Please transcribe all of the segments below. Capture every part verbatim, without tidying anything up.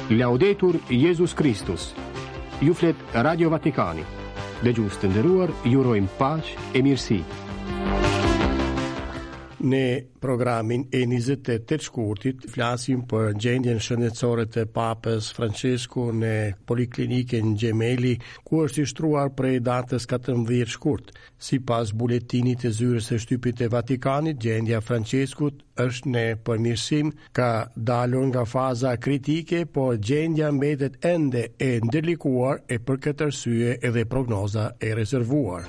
Laudetur Jesus Christus. Ju flet Radio Vatikani. Dëgjues të nderuar, ju urojmë paqë e mirësi. Në programin e njëzet e tetë shkurtit flasim për gjendjen shëndetësore të Papës Francesco në Poliklinikën Gemelli, ku është i shtruar prej datës katërmbëdhjetë shkurt. Sipas buletinit të zyrës së shtypit të Vatikanit, gjendja Franceskut është në përmirësim, ka dalur nga faza kritike, por gjendja mbetet ende e ndërlikuar e për këtë arsye edhe prognoza e rezervuar.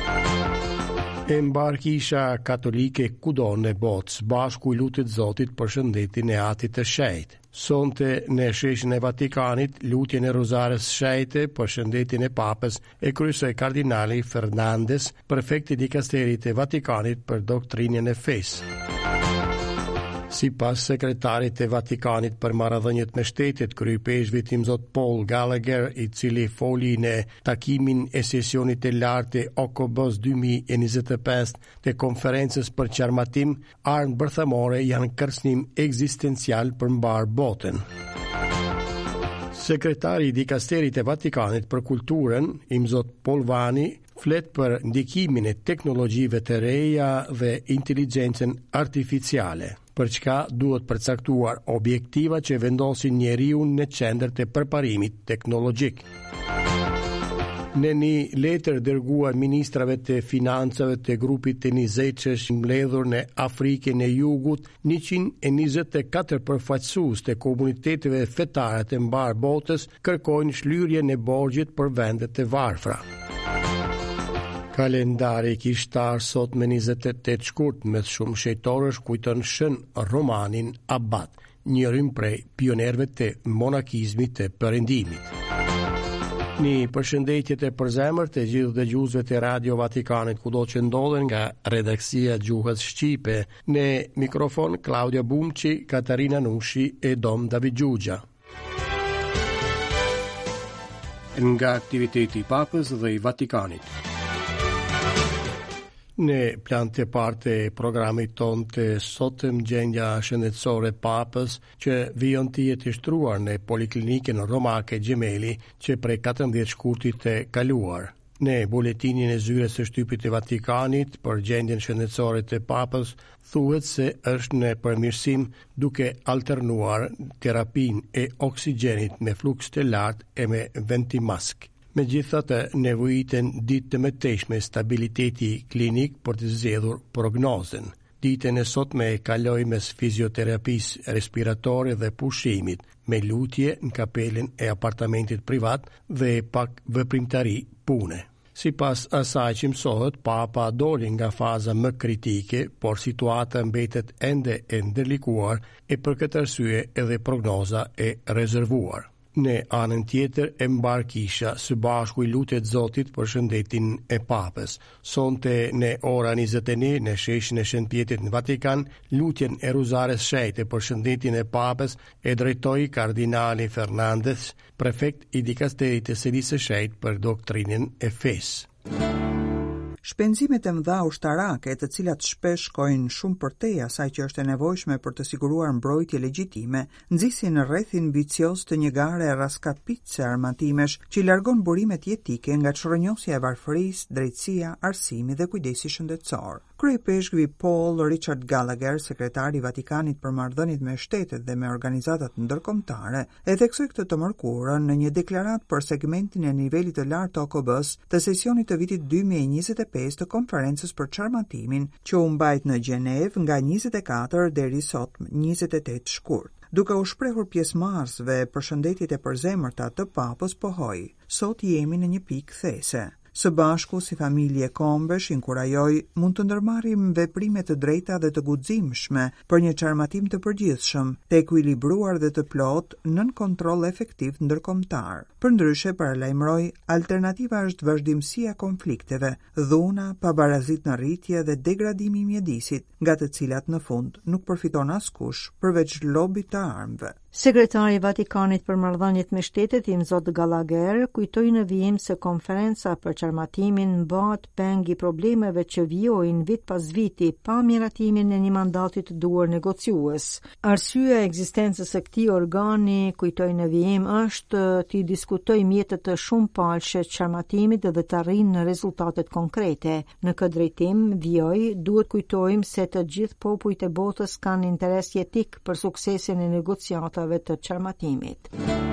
Embarkisha katolike kudo në botë së bashku i lutet Zotit për shëndetin e atit të shenjtë. Sonte në sheshin e Vatikanit, lutjen e rozarës shenjte për shëndetin e Papës e kryesoi kardinali Fernandez, prefekti i dikasterit të Vatikanit për doktrinën e fesë. Sipas sekretarit të Vatikanit për marrëdhëniet me shtetet, kryepeshvit tim Zot Paul Gallagher, i cili foli në takimin e sesionit të lartë të O K B-s dy mijë e njëzet e pesë të konferencës për qarmatim, armë bërthamore janë kërcënim ekzistencial për mbar botën. Sekretari i dikasterit të Vatikanit për kulturën, im Zot Polvani, flet për ndikimin e teknologjive të reja dhe inteligjencën artificiale, për çka duhet përcaktuar objektiva që vendosin njeriu në qendër të përparimit teknologjik. Në një letër dërguar ministrave të financave të grupit të njëzetësh mbledhur në Afrikën e Jugut, njëqind e njëzet e katër përfaqësues të komuniteteve fetare të mbar botës kërkojnë shlyrjen e borxhit për vendet të varfra. Kalendari kishtar sot me njëzet e tetë shkurt me shumë shejtorësh kujton shën Romanin Abbat, njërin prej pionerëve të monakizmit të perëndimit. Një përshëndetje të përzemër të gjithë dëgjuesve të Radio Vatikanit kudo që ndodhen nga redaksia Gjuhës Shqipe. Në mikrofon Claudia Bumçi, Katarina Nushi e Dom David Gjugja. Nga aktiviteti i Papës dhe i Vatikanit. Në plan të partë e programit ton të sotëm, gjendja shëndetësore Papës që vijon të jetë i shtruar në Poliklinikën Romake Gemelli që prej katërmbëdhjetë shkurtit të kaluar. Në buletinin e zyrës së shtypit të Vatikanit për gjendjen shëndetësore të Papës thuhet se është në përmirësim duke alternuar terapinë e oksigjenit me fluks të lartë e me ventimask. Megjithatë, nevojiten ditë të mëtejshme stabiliteti klinik për të zgjedhur prognozën. Ditën e sotme e kaloi mes fizioterapisë respiratore dhe pushimit, me lutje në kapelen e apartamentit privat dhe pak veprimtari pune. Sipas asaj që mësohet, Papa doli nga faza më kritike, por situata mbetet ende e ndërlikuar e për këtë arsye edhe prognoza e rezervuar. Në anën tjetër, embarkisha së bashku i lutet Zotit për shëndetin e Papës. Sonte në ora njëzet e një në sheshin e Shënpjetit në Vatikan, lutjen e Ruzares Shenjte për shëndetin e Papës e drejtoi kardinali Fernandez, prefekt i dikasterit të sërisë së shenjtë për doktrinën e fesë. Shpenzimet e mëdha ushtarake, të cilat shpesh shkojnë shumë përtej asaj që është e nevojshme për të siguruar mbrojtje legjitime, nxisin rrethin vicioz të një gare raskapitëse armatimesh që i largon burimet jetike nga çrrënjosja e varfërisë, drejtësia, arsimi dhe kujdesi shëndetësor. Kryepeshkvi Paul Richard Gallagher, sekretari i Vatikanit për marrëdhëniet me shtetet dhe me organizatat ndërkombëtare, e theksoi këtë të mërkurën në një deklaratë për segmentin e nivelit të lartë të O K B-s të sesionit të vitit dy mijë e njëzet e pesë të konferencës për çarmatimin që u mbajt në Gjenevë nga njëzet e katër deri sot njëzet e tetë shkurt. Duke u shprehur pjesëmarrësve përshëndetjet e përzemërta të Papës, pohoi: "Sot jemi në një pikë these. Së bashku, si familje kombësh, inkurajoj mund të ndërmarrim veprime të drejta dhe të guximshme për një çarmatim të përgjithshëm, të ekuilibruar dhe të plot nën kontroll efektiv ndërkombëtar. Përndryshe, paralajmëroj, alternativa është vazhdimësia e konflikteve, dhuna, pabarazit në rritje dhe degradimi i mjedisit, nga të cilat në fund nuk përfiton askush përveç lobit të armëve." Sekretari i Vatikanit për marrëdhëniet me shtetet, i Zot Gallagher, kujtoi në vijim se konferenca për qarmatimin mbahet peng i problemeve që vijojnë vit pas viti pa miratimin e një mandati të duar negociues. Arsyeja e ekzistencës së këtij organi, kujtoi në vijim, është të diskutojë mjete të shumëpalshme të qarmatimit dhe të arrijnë në rezultatet konkrete. Në këtë drejtim, vijoj, duhet kujtojmë se të gjithë popujt e botës kanë interes jetik për suksesin e negociatave të qarmatimit.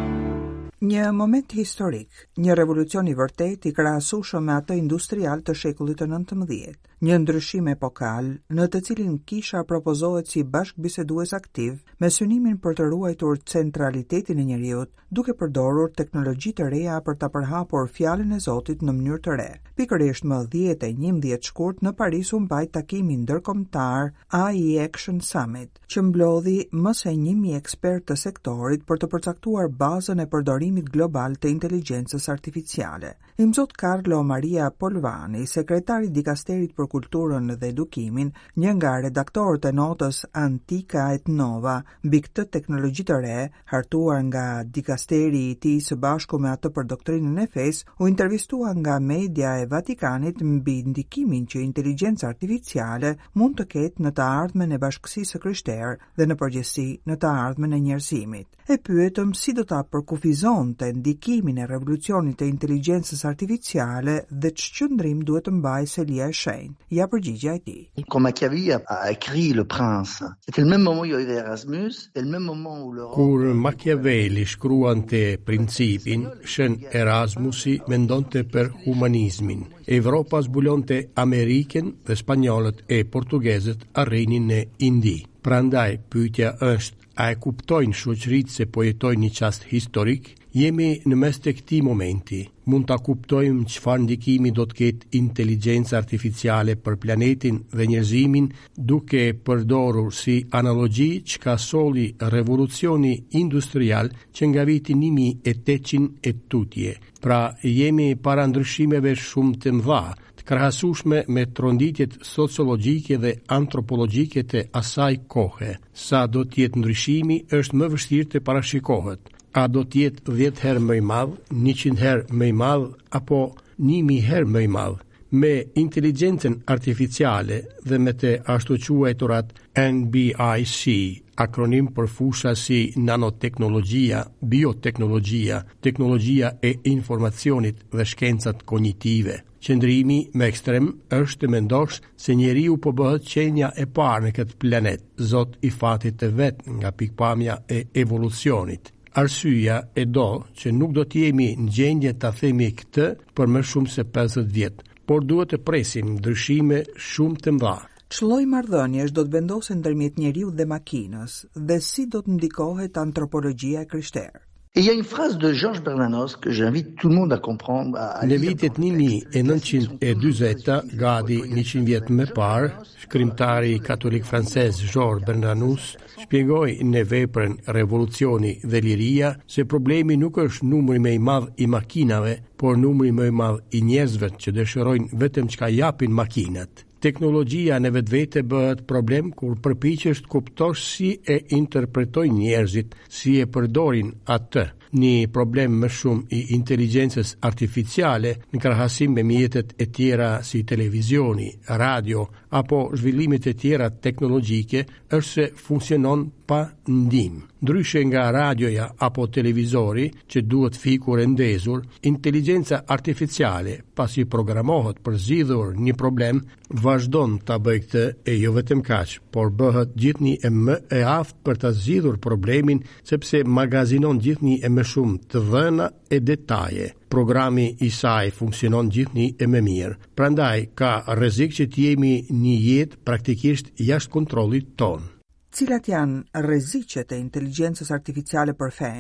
Një moment historik, një revolucion i vërtet i krahasueshëm me atë industrial të shekullit të nëntëmbëdhjetë. Një ndryshim epokal në të cilin kisha propozohet si bashkëbisedues aktiv me synimin për të ruajtur centralitetin e njeriut, duke përdorur teknologji të reja për ta përhapur fjalën e Zotit në mënyrë të re. Pikërisht më dhjetë e njëmbëdhjetë shkurt në Paris u mbajt takimi ndërkombëtar A I Action Summit, që mblodhi më se një mijë ekspert të sektorit për të përcaktuar bazën e përdorimit global të inteligjencës artificiale. Imzot Carlo Maria Polvani, sekretari dikasterit për kulturën dhe edukimin, një nga redaktorët e notës Antica et Nova, mbi këtë teknologji të re, hartuar nga dikasteri i tij së bashku me atë për doktrinën e fesë, u intervistua nga media e Vatikanit mbi ndikimin që inteligjenca artificiale mund të ketë në të ardhmen e bashkësisë së krishterë dhe në përgjithësi në të ardhmen e njerëzimit. E pyetëm si do ta përkufizonte ndikimin e revolucionit të inteligjencës artificiale dhe ç'qëndrim duhet të mbajë Selia e Shenjtë. Ja përgjigja e tij. Quand Machiavelli a, a écrit Le Prince, c'était le même moment où il y avait Erasmus et le même moment où l'Europe... Kur Machiavelli shkruante Principin, shën Erasmusi mendonte për humanizmin. Evropa zbulonte Amerikën dhe spanjollët e portugezët arrinin në Indi. Prandaj pyetja është, a e kuptojnë shoqëritë se po jetojnë një çast historik? Jemi në mes të këtij momenti. Mund ta kuptojmë çfarë ndikimi do të ketë inteligjenca artificiale për planetin dhe njerëzimin, duke përdorur si analogji çka solli revolucioni industrial që nga viti një mijë e tetëqind e tutje. Pra jemi para ndryshimeve shumë të mëdha, të krahasueshme me tronditjet sociologjike dhe antropologjike të asaj kohe. Sa do të jetë ndryshimi është më vështirë të parashikohet. A do të jetë dhjetë herë më i madh, njëqind herë më i madh apo një mijë herë më i madh? Me inteligjencën artificiale dhe me të ashtu quajturat N B I C, akronim për fusha si nanoteknologjia, bioteknologjia, teknologjia e informacionit dhe shkencat kognitive. Qëndrimi me ekstrem është të mendosh se njeriu po bëhet qenja e parë në këtë planet, zot i fatit të vet nga pikpamja e evolucionit. Arsyeja e do që nuk do të jemi në gjendje ta themi këtë për më shumë se pesëdhjetë vjet, por duhet të presim ndryshime shumë të mëdha. Ç'lloj marrëdhëniesh do të vendosen ndërmjet njeriu dhe makinës dhe si do të ndikohet antropologjia e krishterë? Et il y a une phrase de Georges Bernanos que j'invite tout le monde à comprendre. À, à Në vitet një mijë e nëntëqind e dyzeta, gati njëqind vjet më parë, shkrimtari katolik francez Georges Bernanos shpjegoi në veprën Revolucioni dhe Liria se problemi nuk është numri më i madh i makinave, por numri më i madh i njerëzve që dëshirojnë vetëm çka japin makinat. Teknologjia në vetvete bëhet problem kur përpiqesh të kuptosh si e interpretojnë njerëzit, si e përdorin atë. Një problem më shumë i inteligjencës artificiale në krahasim me mjetet e tjera si televizioni, radio apo zhvillimet e tjera teknologjike është se funksionon pa ndihmë. Ndryshe nga radioja apo televizori që duhet fikur e ndezur, inteligjenca artificiale, pasi programohet për zgjidhur një problem, vazhdon ta bëjë këtë e jo vetëm kaq, por bëhet gjithnjë e më e aftë për ta zgjidhur problemin sepse magazinon gjithnjë e më shumë të dhëna e detaje. Programi i saj funksionon gjithnjë e më mirë. Prandaj ka rrezik që të jemi një jetë praktikisht jashtë kontrollit ton. Cilat janë rreziqet e inteligjencës artificiale për fen?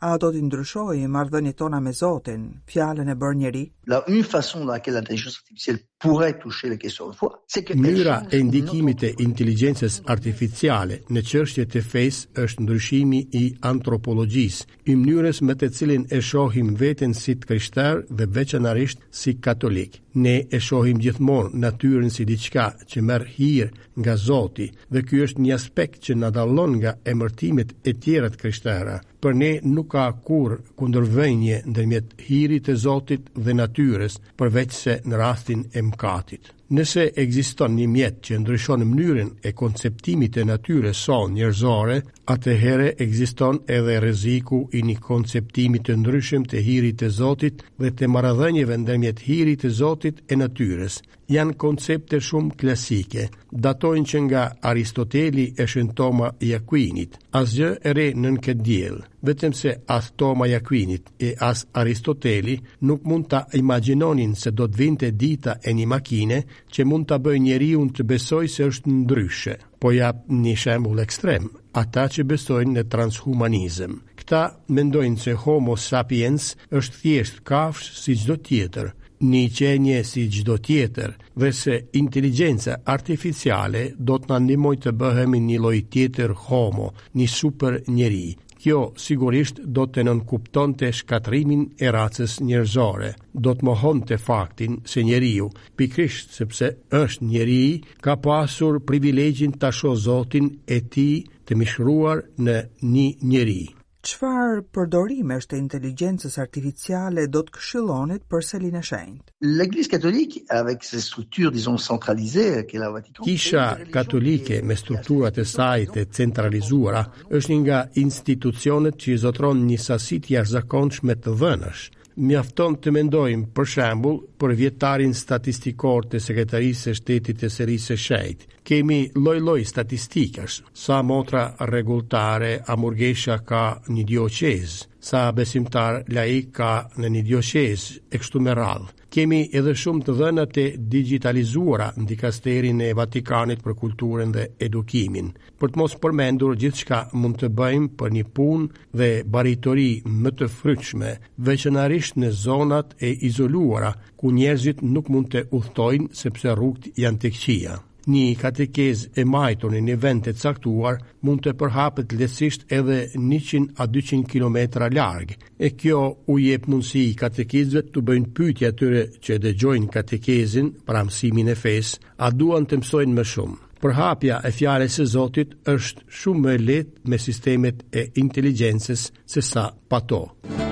A do t'i ndryshojë marrëdhëniet tona me Zotin, fjalën e bërë njeri? La une façon dans laquelle l'intelligence artificielle pourrait toucher les questions de foi, c'est que Mënyra e ndikimit të inteligjencës artificiale në çështjet e fesë është ndryshimi i antropologjisë, i mënyrës me të cilin e shohim veten si të krishterë dhe veçanërisht si katolik. Ne e shohim gjithmonë natyrën si diçka që merr hir nga Zoti, dhe ky është një aspekt që na dallon nga emërtimet e tjera të krishterë. Për ne nuk ka kur kundërvënie ndërmjet hirit të Zotit dhe natyrës, përveç se në rastin e mëkatit. Nëse ekziston një mjet që ndryshon mënyrën e konceptimit të natyrës son njerëzore, atëherë ekziston edhe rreziku i një konceptimi të ndryshëm të hirit të Zotit dhe të marrëdhënieve ndërmjet hirit të Zotit e natyrës. Janë koncepte shumë klasike, datojnë që nga Aristoteli e Shën Toma i Aquinit. Asgjë e re nën këtë diell, vetëm se as Toma i Aquinit e as Aristoteli nuk mund ta imagjinonin se do të vinte dita e një makine që mund ta bëjë njeriu të besojë se është ndryshe. Po jap një shembull ekstrem, ata që besojnë në transhumanizëm. Këta mendojnë se Homo sapiens është thjesht kafshë si çdo tjetër, një qenje si çdo tjetër, dhe se inteligjenca artificiale do të na ndihmojë të bëhemi një lloj tjetër homo, një super njeri. Kjo sigurisht do të nënkuptonte shkatrimin e racës njerëzore. Do të mohonte faktin se njeriu, pikërisht sepse është njeri, ka pasur privilegjin ta shohë Zotin e tij të mishruar në një njeri. Çfarë përdorimesh të inteligjencës artificiale do të këshillonit për selin e shenjtë? L'Église catholique, avec ses structures, disons, centralisées, qu'est la Vatican... Kisha katolike me strukturat e saj të centralizuara është një nga institucionet që i zotron një sasi të jashtëzakonshme të dhënësh. Mjafton të mendojmë, për shembull, për vjetarin statistikor të Sekretarisë së Shtetit të Serisë së Shejtë. Kemi lloj-lloj statistikash, sa motra rregulltare a murgesha ka një dioqez, sa besimtar laik ka në një dioqez, e kështu me radhë. Kemi edhe shumë të dhëna të digitalizuara në dikasterin e Vatikanit për kulturën dhe edukimin. Për të mos përmendur gjithçka mund të bëjmë për një punë dhe baritori më të frytshme, veçanërisht në zonat e izoluara ku njerëzit nuk mund të udhtojnë sepse rrugët janë të këqija. Një katekez e majtur në një vend të caktuar mund të përhapet lehtësisht edhe njëqind a dyqind kilometra larg. E kjo u jep mundësi katekezëve të bëjnë pyetje atyre që dëgjojnë katekezin për mësimin e fesë, a duan të mësojnë më shumë. Përhapja e fjalës së Zotit është shumë më lehtë me sistemet e inteligjencës se sa pa to.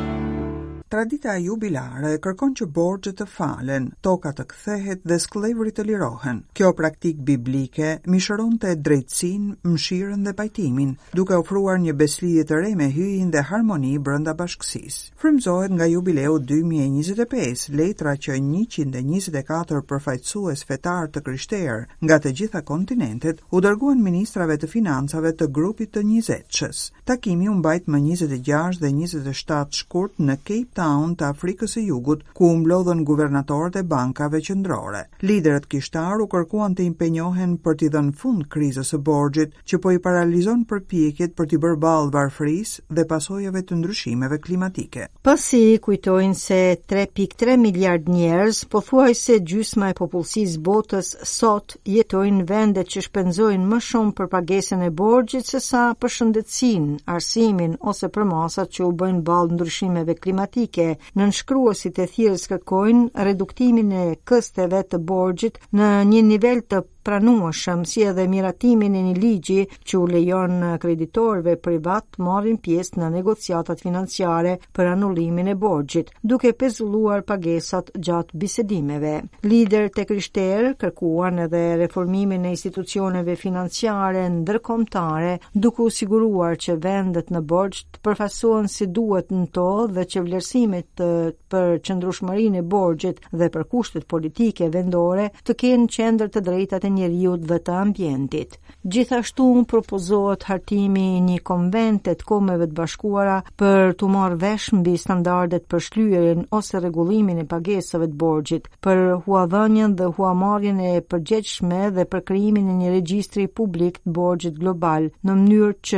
Tradita jubilare kërkon që borxhet të falen, toka të kthehet dhe skllëvrit të lirohen. Kjo praktik biblike mishëronte drejtësinë, mëshirën dhe pajtimin, duke ofruar një beslidhje të re me hyjin dhe harmoni brenda bashkësisë. Frymëzohet nga jubileu dy mijë e njëzet e pesë, letra që njëqind e njëzet e katër përfaqësues fetar të krishterë nga të gjitha kontinentet u dërguan ministrave të financave të grupit të njëzetshës. Takimi u mbajt më njëzet e gjashtë dhe njëzet e shtatë shkurt në Cape Town të Afrikës së Jugut, ku u mblodhën guvernatorët e bankave qendrore. Liderët kishtar u kërkuan të impenjohen për t'i dhënë fund krizës së borxhit, që po i paralizon përpjekjet për t'i bërë ballë varfërisë dhe pasojave të ndryshimeve klimatike. Pasi kujtojnë se tre pikë tre miliard njerëz, pothuajse gjysma e popullsisë botës sot jetojnë në vende që shpenzojnë më shumë për pagesën e borxhit se sa për shëndetësinë, arsimin ose për masat që u bëjnë ballë ndryshimeve klimatike. Nënshkruesit e thirrjes kërkojnë reduktimin e kësteve të borxhit në një nivel të pranueshëm, si edhe miratimin e një ligji që u lejon kreditorëve privat marrin pjesë në negociatat financiare për anullimin e borxhit, duke pezulluar pagesat gjatë bisedimeve. Liderët e krishterë kërkuan edhe reformimin e institucioneve financiare ndërkombëtare, duke u siguruar që vendet në borxh të përfasohen si duhet në to dhe që vlerësimet për qëndrueshmërinë e borxhit dhe për kushtet politike vendore të kenë qendër të drejtat e njeriut dhe të ambientit. Gjithashtu propozohet hartimi i një konvente të Kombeve të Bashkuara për të marrë vesh mbi standardet për shlyerjen ose rregullimin e pagesave të borxhit, për huadhënien dhe huamarrjen e përgjegjshme dhe për krijimin e një regjistri publik të borxhit global, në mënyrë që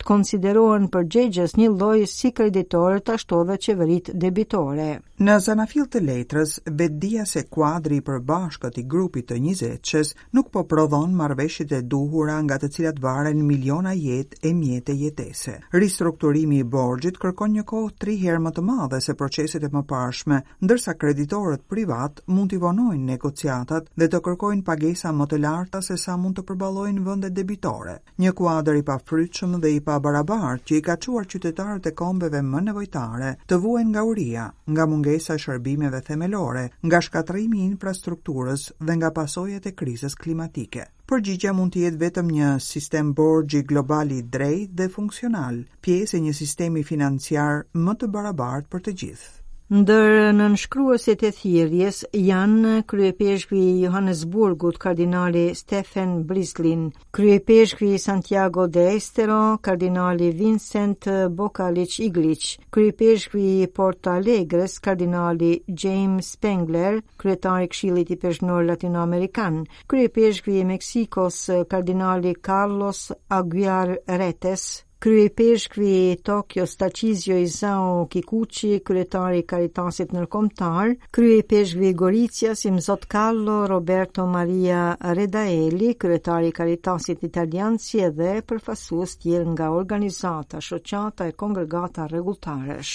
të konsiderohen përgjegjës një lloj si kreditorët ashtu dhe qeveritë debitore. Në zanafill të letrës, vetdia se kuadri i përbashkët i grupit të njëzetëshës nuk po prodhon marrëveshjet e duhura nga të cilat varen miliona jetë e mjete jetese. Ristrukturimi i borxhit kërkon një kohë tri herë më të madhe se proceset e mëparshme, ndërsa kreditorët privat mund t'i vonojnë negociatat dhe të kërkojnë pagesa më të larta se sa mund të përballojnë vendet debitore. Një kuadër i pafrytshëm dhe i pabarabartë që i ka çuar qytetarët e kombeve më nevojtare të vuajnë nga uria, nga mungesa e shërbimeve themelore, nga shkatërrimi i infrastrukturës dhe nga pasojat e krizës klimatike. Përgjigjja mund të jetë vetëm një sistem borxhi global i drejtë dhe funksional, pjesë e një sistemi financiar më të barabartë për të gjithë. Ndër nënshkruesit e thirrjes janë kryepeshkvi i Johannesburgut kardinali Stephen Brislin, kryepeshkvi i Santiago de Estero kardinali Vincent Bocalic Iglic, kryepeshkvi i Porto Alegres kardinali James Spengler, kryetari i Këshillit i Peshnor Latinoamerikan, kryepeshkvi i Meksikos kardinali Carlos Aguiar Retes, kryepeshkvi i Tokios Tarcisio Isao Kikuchi, kryetari i Karitasit ndërkombëtar, kryepeshkvi i Goricias i Mzot Carlo Roberto Maria Redaeli, kryetari i Karitasit Italian, si edhe përfaqësues tjerë nga organizata, shoqata e kongregata rregulltaresh.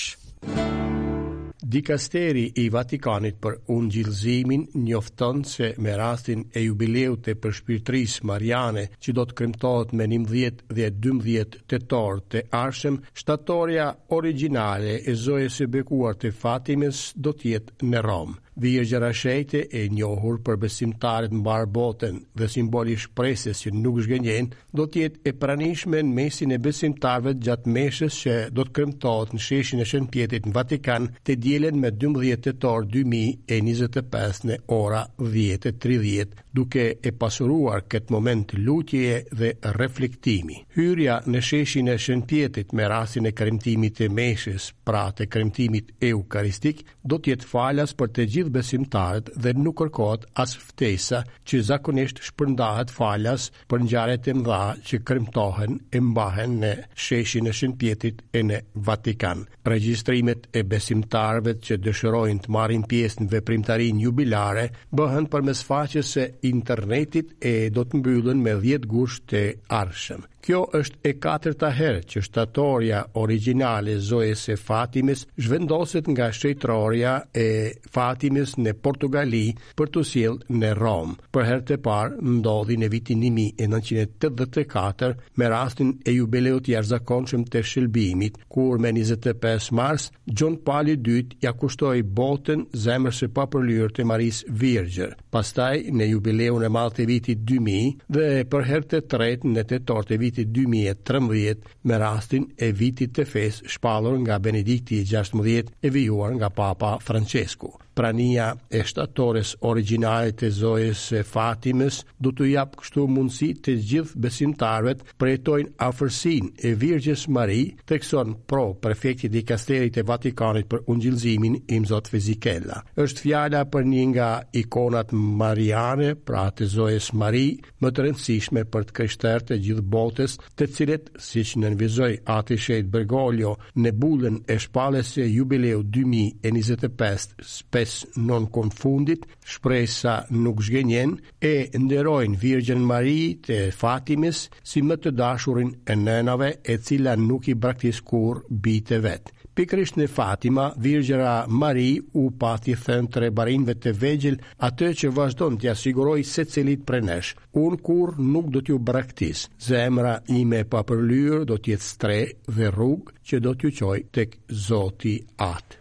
Dikasteri i Vatikanit për ungjillëzimin njofton se me rastin e jubileut të përshpirtërisë mariane që do të kremtohet me njëmbëdhjetë dhe dymbëdhjetë tetor të ardhshëm, shtatorja origjinale e zojës së bekuar të Fatimes do të jetë në Rom. Virgjëra Shejte, e njohur për besimtarët mbar botën dhe simboli i shpresës që nuk zgënjen, do të jetë e pranishme në mesin e besimtarëve gjatë meshës që do të kremtohet në sheshin e Shënpjetrit në Vatikan të dielen me dymbëdhjetë tetor dy mijë e njëzet e pesë në ora dhjetë e tridhjetë, duke e pasuruar këtë moment lutjeje dhe reflektimi. Hyrja në sheshin e Shënpjetrit me rastin e kremtimit të meshës, pra të kremtimit eukaristik, do të jetë falas për të gjithë besimtarët dhe nuk kërkohet as ftesa që zakonisht shpërndahet falas për ngjarjet e mëdha që kremtohen e mbahen në sheshin e Shënpjetrit e në Vatikan. Regjistrimet e besimtarëve që dëshirojnë të marrin pjesë në veprimtarinë jubilare bëhen përmes faqes së internetit e do të mbyllen me dhjetë gusht të ardhshëm. Kjo është e katërta herë që shtatorja origjinale zojës së Fatimes zhvendoset nga shtetërorja e Fatimes në Portugali për të sjellë në Rom. Për herë të parë ndodhi në vitin një mijë e nëntëqind e tetëdhjetë e katër me rastin e jubileut të jashtëzakonshëm të shëlbimit, kur me njëzet e pesë mars Gjon Paul i dytë ja kushtoi botën zemrës së papërlyer të Marisë Virgjër. Pastaj në jubileun e madh të vitit dy mijë dhe për herë të tretë në tetor të vitit dy mijë e trembëdhjetë me rastin e vitit të fesë shpallur nga Benedikti i gjashtëmbëdhjetë e vijuar nga Papa Francesku. Prania e shtatores origjinale të zojës së Fatimes do të jap kështu mundësi të gjithë besimtarëve të përjetojnë afërsinë e Virgjës Mari, thekson pro prefekti i dikasterit të Vatikanit për ungjillëzimin i Mzot Fizikella. Është fjala për një nga ikonat mariane, pra të zojës Mari, më të rëndësishme për të krishterët e gjithë botës, të cilët, siç nënvizoi Ati Shet Bergoglio në bulën e shpalljes së jubileu dy mijë e njëzet e pesë non confundit, shpresa nuk zgjenjen, e nderojnë Virgjën Mari të Fatimes si më të dashurin e nënave e cila nuk i braktis kur bijtë vet. Pikërisht në Fatima, Virgjëra Mari u pati thënë tre barinjve të vegjël atë që vazhdon t'ia siguroj secilit prej nesh. Unë kur nuk do t'ju braktis. Zemra ime e papërlyer do t'jetë stre dhe rrugë që do t'ju qoj tek Zoti atë.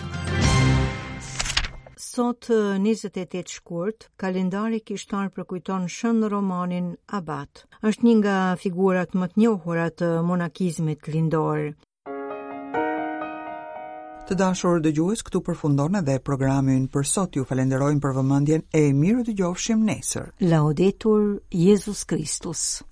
Sot njëzet e tetë shkurt, kalendari kishtar përkujton Shën Romanin Abat. Është një nga figurat më të njohura të monakizmit lindor. Të dashur dëgjues, këtu përfundon edhe programin për sot. Ju falenderojmë për vëmendjen e mirë dëgjofshim nesër. Laudetur Jesus Christus.